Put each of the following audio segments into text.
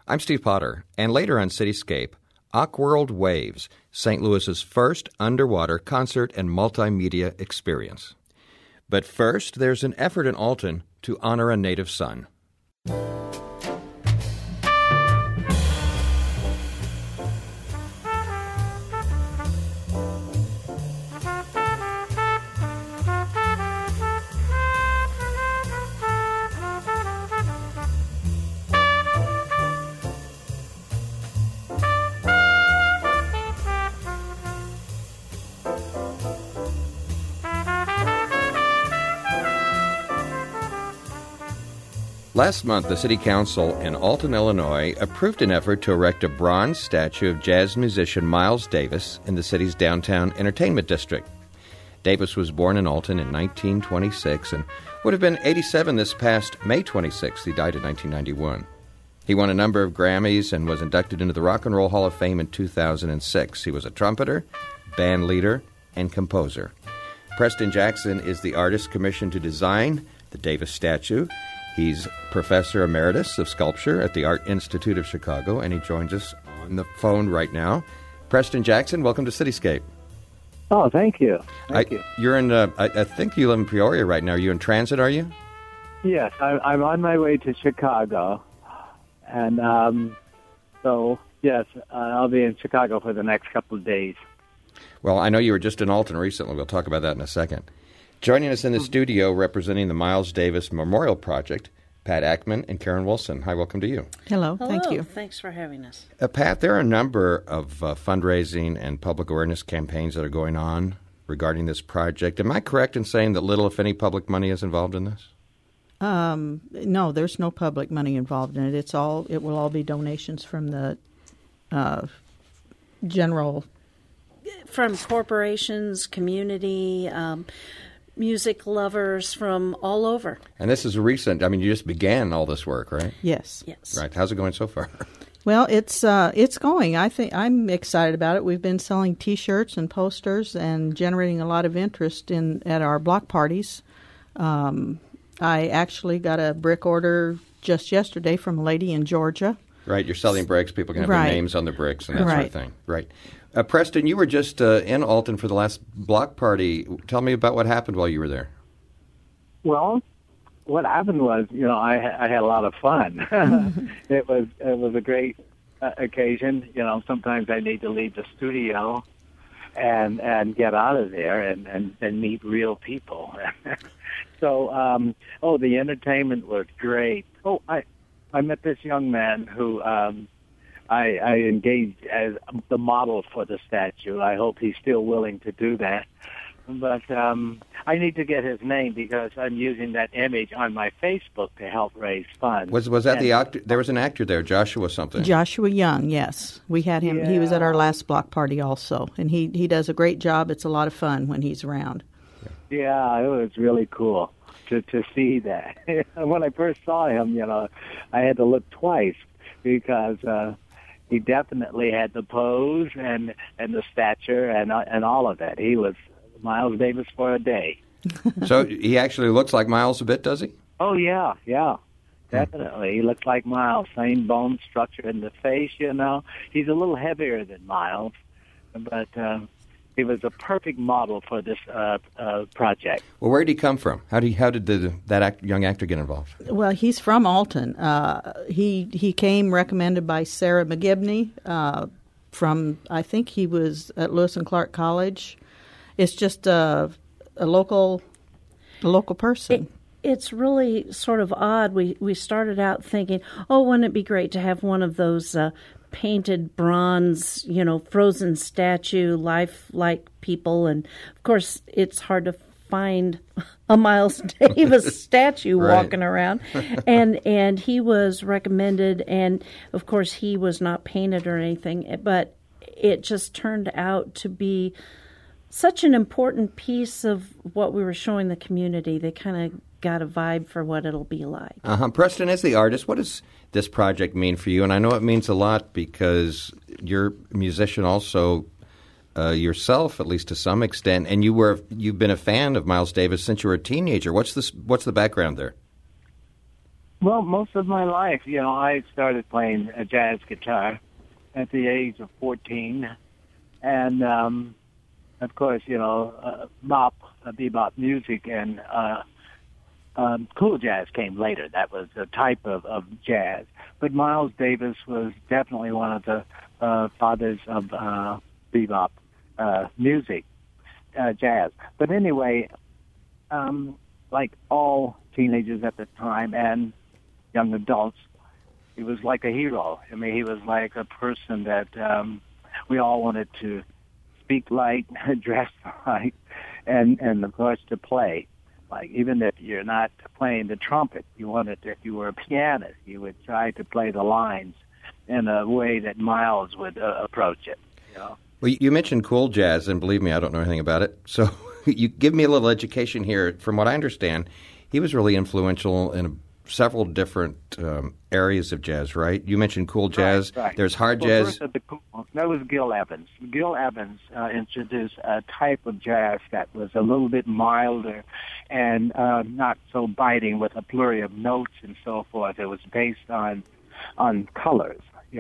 I'm Steve Potter, and later on Cityscape, Awkworld Waves, St. Louis's first underwater concert and multimedia experience. But first, there's an effort in Alton to honor a native son. Last month, the City Council in Alton, Illinois, approved an effort to erect a bronze statue of jazz musician Miles Davis in the city's downtown entertainment district. Davis was born in Alton in 1926 and would have been 87 this past May 26th. He died in 1991. He won a number of Grammys and was inducted into the Rock and Roll Hall of Fame in 2006. He was a trumpeter, band leader, and composer. Preston Jackson is the artist commissioned to design the Davis statue. He's Professor Emeritus of Sculpture at the Art Institute of Chicago, and he joins us on the phone right now. Preston Jackson, welcome to Cityscape. Oh, thank you. Thank you. You're in, I think you live in Peoria right now. Are you in transit, are you? Yes, I'm on my way to Chicago. And so, yes, I'll be in Chicago for the next couple of days. Well, I know you were just in Alton recently. We'll talk about that in a second. Joining us in the studio, representing the Miles Davis Memorial Project, Pat Ackman and Karen Wilson. Hi, welcome to you. Hello. Thank you. Thanks for having us. Pat, there are a number of fundraising and public awareness campaigns that are going on regarding this project. Am I correct in saying that little, if any, public money is involved in this? No, there's no public money involved in it. It will all be donations from the general... From corporations, community, music lovers from all over. And this is recent. I mean, you just began all this work, right? Yes. Right. How's it going so far? Well, it's going. I think I'm excited about it. We've been selling T-shirts and posters and generating a lot of interest at our block parties. I actually got a brick order just yesterday from a lady in Georgia. Right. You're selling bricks. People can have their names on the bricks and that sort of thing. Right. Preston, you were just in Alton for the last block party. Tell me about what happened while you were there. Well, what happened was, I had a lot of fun. It was a great occasion. Sometimes I need to leave the studio and get out of there and meet real people. So, the entertainment was great. Oh, I met this young man who I engaged as the model for the statue. I hope he's still willing to do that. But I need to get his name because I'm using that image on my Facebook to help raise funds. Was that the actor? There was an actor there, Joshua something. Joshua Young, yes. We had him. Yeah. He was at our last block party also. And he does a great job. It's a lot of fun when he's around. Yeah, it was really cool to see that. When I first saw him, I had to look twice because... he definitely had the pose and the stature and all of that. He was Miles Davis for a day. So he actually looks like Miles a bit, does he? Oh, yeah, definitely. He looks like Miles. Same bone structure in the face, He's a little heavier than Miles, but he was a perfect model for this project. Well, where did he come from? How did that young actor get involved? Well, he's from Alton. He came recommended by Sarah McGibney from, I think he was at Lewis and Clark College. It's just a local person. It's really sort of odd. We started out thinking, wouldn't it be great to have one of those painted bronze, frozen statue, lifelike people. And, of course, it's hard to find a Miles Davis statue walking around. And he was recommended, and, of course, he was not painted or anything. But it just turned out to be such an important piece of what we were showing the community. They kind of got a vibe for what it'll be like. Preston, as the artist, what does this project mean for you? And I know it means a lot because you're a musician also yourself, at least to some extent, and you've been a fan of Miles Davis since you were a teenager. What's the background there? Well, most of my life, I started playing jazz guitar at the age of 14. And, of course, bebop music and cool jazz came later. That was a type of jazz. But Miles Davis was definitely one of the fathers of bebop music, jazz. But anyway, like all teenagers at the time and young adults, he was like a hero. I mean, he was like a person that we all wanted to speak like, dress like, and of course to play. Like, even if you're not playing the trumpet, if you were a pianist, you would try to play the lines in a way that Miles would approach it. Well, you mentioned cool jazz, and believe me, I don't know anything about it. So you give me a little education here. From what I understand, he was really influential in several different areas of jazz, right? You mentioned cool jazz. Right. There's hard jazz. First of the cool, that was Gil Evans. Gil Evans introduced a type of jazz that was a little bit milder and not so biting with a flurry of notes and so forth. It was based on colors,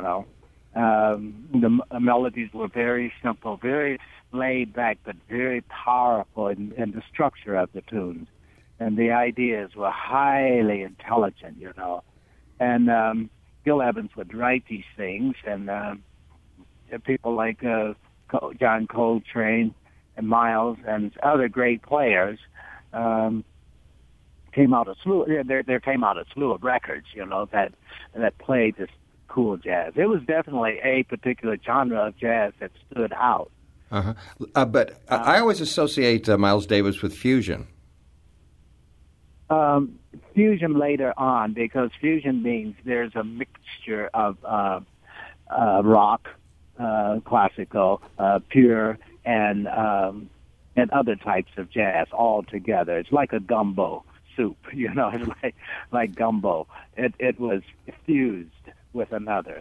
The melodies were very simple, very laid back, but very powerful in the structure of the tunes. And the ideas were highly intelligent, And Gil Evans would write these things, and people like John Coltrane and Miles and other great players came out a slew. There came out a slew of records, that played this cool jazz. It was definitely a particular genre of jazz that stood out. Uh-huh. But I always associate Miles Davis with fusion. Fusion later on, because fusion means there's a mixture of rock, classical, pure, and other types of jazz all together. It's like a gumbo soup, It's like gumbo. It was fused with another.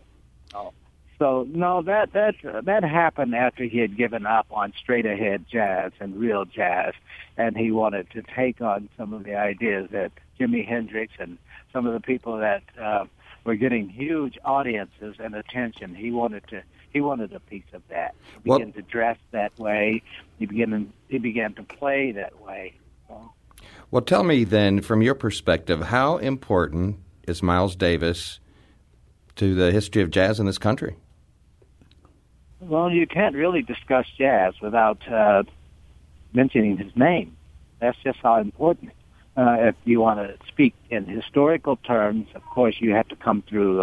So no, that happened after he had given up on straight ahead jazz and real jazz, and he wanted to take on some of the ideas that Jimi Hendrix and some of the people that were getting huge audiences and attention. He wanted a piece of that. He began to dress that way. He began to play that way. Well, tell me then, from your perspective, how important is Miles Davis to the history of jazz in this country? Well, you can't really discuss jazz without mentioning his name. That's just how important. If you want to speak in historical terms, of course, you have to come through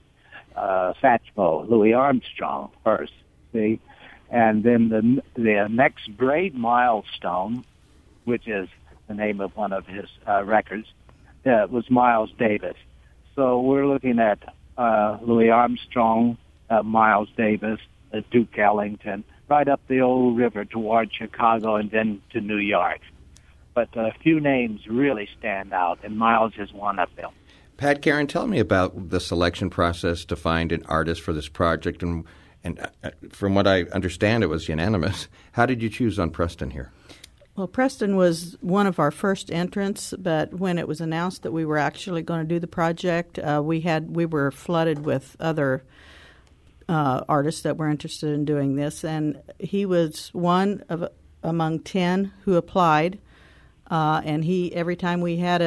Satchmo, Louis Armstrong first, see? And then the next great milestone, which is the name of one of his records, was Miles Davis. So we're looking at Louis Armstrong, Miles Davis, Duke Ellington, right up the old river toward Chicago and then to New York. But a few names really stand out, and Miles is one of them. Pat, Karen, tell me about the selection process to find an artist for this project. And from what I understand, it was unanimous. How did you choose on Preston here? Well, Preston was one of our first entrants, but when it was announced that we were actually going to do the project, we were flooded with other artists that were interested in doing this, and he was one of among 10 who applied. And every time we had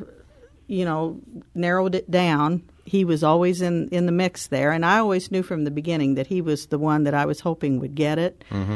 narrowed it down, he was always in the mix there. And I always knew from the beginning that he was the one that I was hoping would get it. Mm-hmm.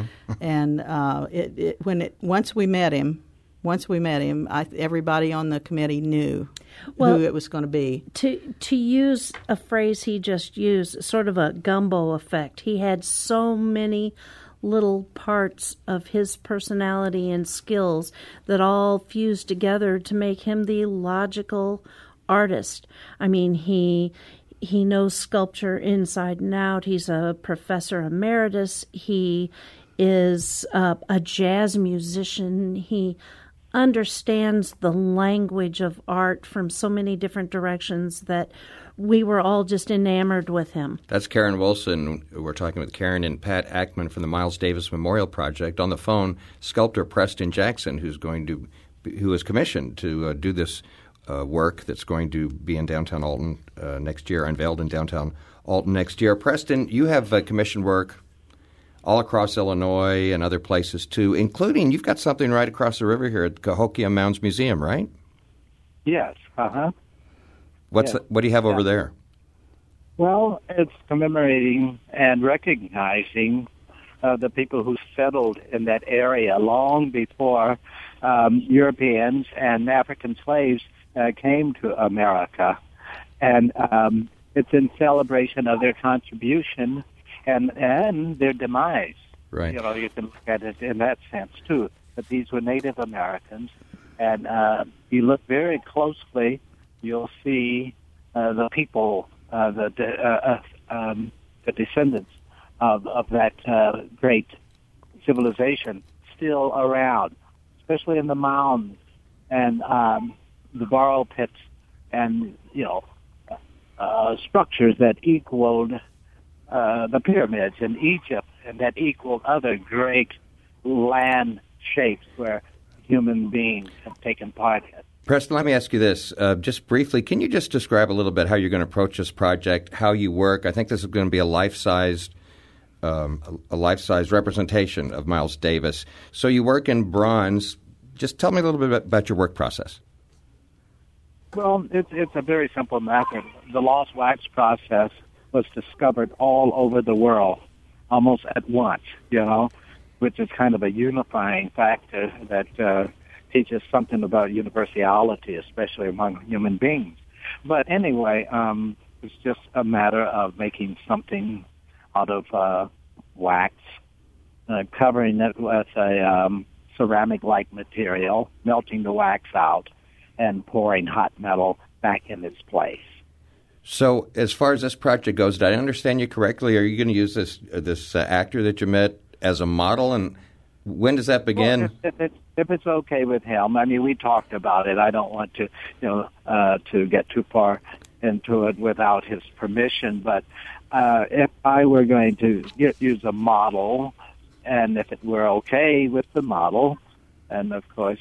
And once we met him, everybody on the committee knew who it was going to be. To use a phrase he just used, sort of a gumbo effect. He had so many little parts of his personality and skills that all fused together to make him the logical artist. I mean, he knows sculpture inside and out. He's a professor emeritus. He is a jazz musician. He understands the language of art from so many different directions that we were all just enamored with him. That's Karen Wilson. We're talking with Karen and Pat Ackman from the Miles Davis Memorial Project. On the phone, sculptor Preston Jackson, who is commissioned to do this work that's going to be in downtown Alton next year, unveiled in downtown Alton next year. Preston, you have commissioned work all across Illinois and other places too, including you've got something right across the river here at Cahokia Mounds Museum, right? Yes. What do you have over there? Well, it's commemorating and recognizing the people who settled in that area long before Europeans and African slaves came to America. And it's in celebration of their contribution and their demise. Right. You know, you can look at it in that sense, too. But these were Native Americans. And you look very closely, you'll see the people, the descendants of that great civilization still around, especially in the mounds and the borrow pits and, structures that equaled the pyramids in Egypt and that equaled other great land shapes where human beings have taken part in. Preston, let me ask you this. Just briefly, can you just describe a little bit how you're going to approach this project, how you work? I think this is going to be a life-sized representation of Miles Davis. So you work in bronze. Just tell me a little bit about your work process. Well, it's a very simple method. The lost wax process was discovered all over the world almost at once, which is kind of a unifying factor that teaches something about universality, especially among human beings. But anyway, it's just a matter of making something out of wax, covering it with a ceramic-like material, melting the wax out, and pouring hot metal back in its place. So as far as this project goes, did I understand you correctly? Are you going to use this actor that you met as a model, and when does that begin? Well, if it's okay with him, I mean, we talked about it. I don't want to, to get too far into it without his permission. But if I were going to use a model, and if it were okay with the model, and of course,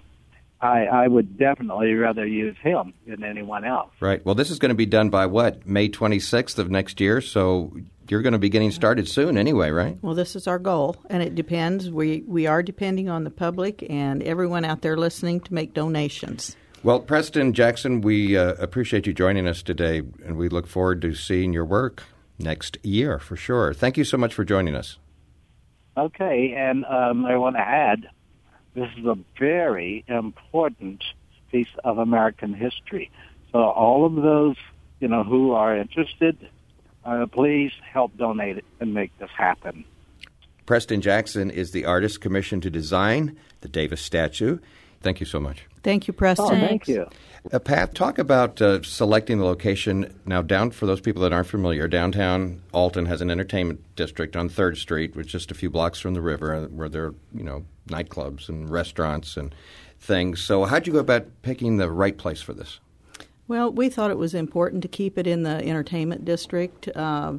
I would definitely rather use him than anyone else. Right. Well, this is going to be done by what, May 26th of next year? So you're going to be getting started soon anyway, right? Well, this is our goal, and it depends. We are depending on the public and everyone out there listening to make donations. Well, Preston Jackson, we appreciate you joining us today, and we look forward to seeing your work next year for sure. Thank you so much for joining us. Okay, and I want to add, this is a very important piece of American history. So all of those, who are interested, please help donate it and make this happen. Preston Jackson is the artist commissioned to design the Davis statue. Thank you so much. Thank you, Preston. Oh, thank you. Pat, talk about selecting the location. Now, for those people that aren't familiar, downtown Alton has an entertainment district on 3rd Street, which is just a few blocks from the river, where there are, nightclubs and restaurants and things. So how'd you go about picking the right place for this? Well, we thought it was important to keep it in the entertainment district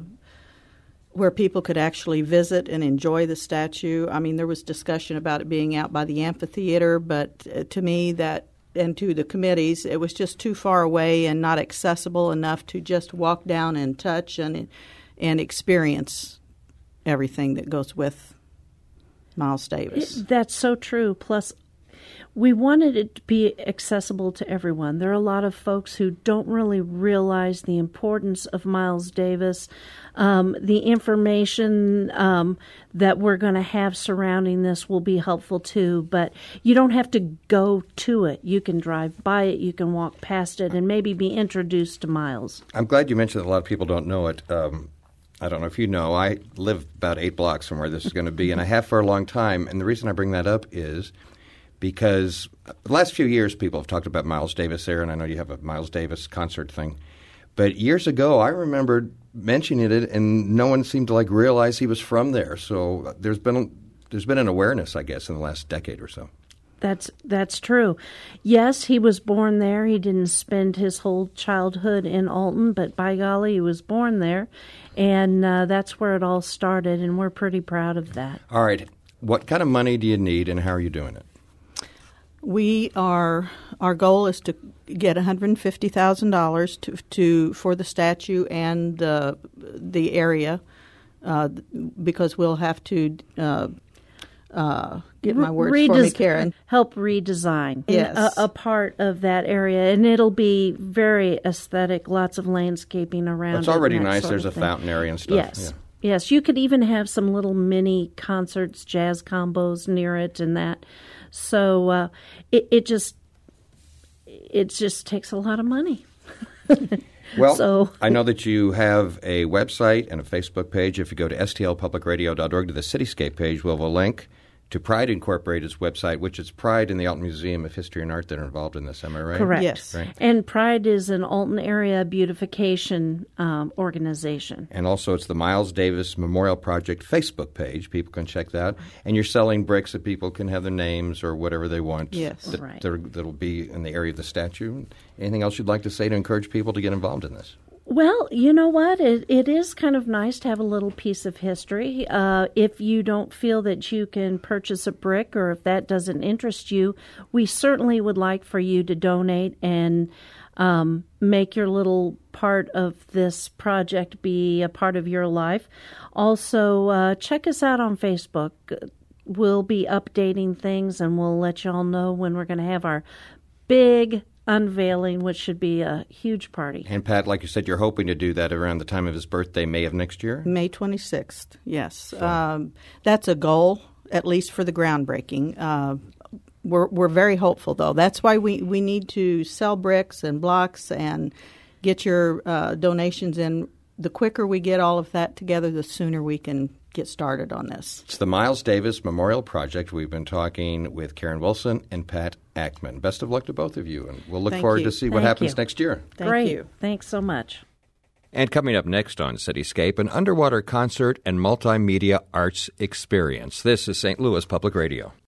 where people could actually visit and enjoy the statue. I mean, there was discussion about it being out by the amphitheater, but to me and to the committees, it was just too far away and not accessible enough to just walk down and touch and experience everything that goes with Miles Davis. That's so true. Plus, we wanted it to be accessible to everyone. There are a lot of folks who don't really realize the importance of Miles Davis. The information that we're going to have surrounding this will be helpful too, but you don't have to go to it. You can drive by it, you can walk past it, and maybe be introduced to Miles. I'm glad you mentioned that a lot of people don't know it. I don't know if you know, I live about 8 blocks from where this is going to be, and I have for a long time. And the reason I bring that up is because the last few years people have talked about Miles Davis there, and I know you have a Miles Davis concert thing. But years ago, I remembered mentioning it, and no one seemed to realize he was from there. So there's been an awareness, I guess, in the last decade or so. That's true. Yes, he was born there. He didn't spend his whole childhood in Alton, but by golly, he was born there, and that's where it all started, and we're pretty proud of that. All right. What kind of money do you need, and how are you doing it? Our goal is to get $150,000 for the statue and the area, because we'll have to get my words for me, Karen. Help redesign Yes. a part of that area, and it'll be very aesthetic. Lots of landscaping around. It's already and that nice. sort There's a of thing. fountain area and stuff. Yes. Yeah. Yes, you could even have some little mini concerts, jazz combos near it, and that. So it just takes a lot of money. Well, I know that you have a website and a Facebook page. If you go to stlpublicradio.org to the Cityscape page, we'll have a link to Pride Incorporated's website, which is Pride and the Alton Museum of History and Art that are involved in this. Am I right? Correct. Yes. Right. And Pride is an Alton area beautification organization. And also it's the Miles Davis Memorial Project Facebook page. People can check that. And you're selling bricks that people can have their names or whatever they want. Yes. Right. That'll be in the area of the statue. Anything else you'd like to say to encourage people to get involved in this? Well, you know what? It is kind of nice to have a little piece of history. If you don't feel that you can purchase a brick, or if that doesn't interest you, we certainly would like for you to donate and make your little part of this project be a part of your life. Also, check us out on Facebook. We'll be updating things, and we'll let you all know when we're going to have our big unveiling, which should be a huge party. And Pat, like you said, you're hoping to do that around the time of his birthday, May of next year? May 26th, yes. That's a goal, at least for the groundbreaking. We're very hopeful, though. That's why we need to sell bricks and blocks and get your donations in. The quicker we get all of that together, the sooner we can get started on this. It's the Miles Davis Memorial Project. We've been talking with Karen Wilson and Pat Ackman. Best of luck to both of you, and we'll look Thank forward you. to see what Thank happens you. next year. Thank Great. you. Thanks so much. And coming up next on Cityscape, an underwater concert and multimedia arts experience. This is St. Louis Public Radio.